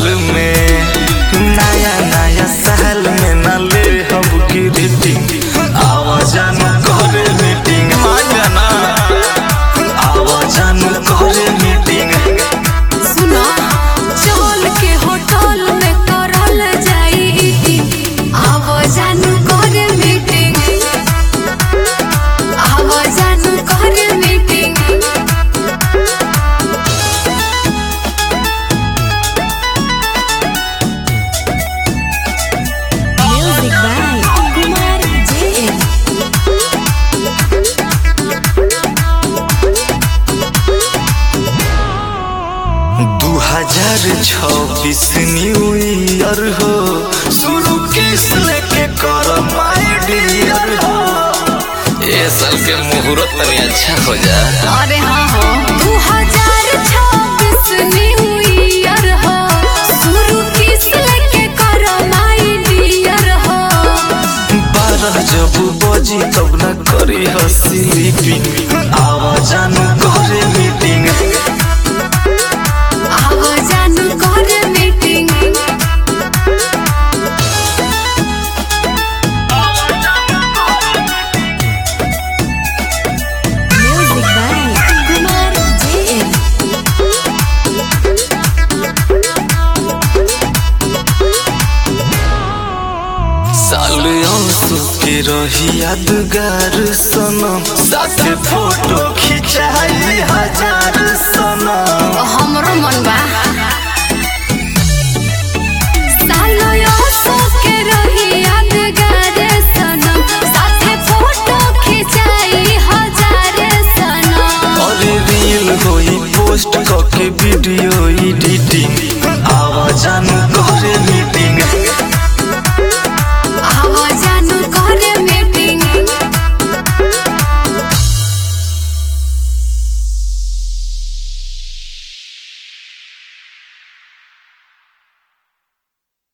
में नया नया साल में न ले हम ग्रीटिंग आवाजान करे मीटिंग मांगना आवाजान करे मीटिंग सुनो चल के होटल में करल जाई आवाजान करे मीटिंग आवाजान करे meeting music by Kumar JN 2026 new year हो शुरू किस लेके कर माय डियर हो ये साल के मुहूर्त तनी अच्छा हो जा। अरे हाँ हो 2026 न्यू ईयर हो शुरू किस लेके करो माय डियर हो 12 जब बजी तब न करी हसी लीपिंग आवाजान करे मीटिंग आवाजान करे meeting music by Kumar JN साल आंसू के रही यादगार सनम साथे फोटो खिंचाई 1000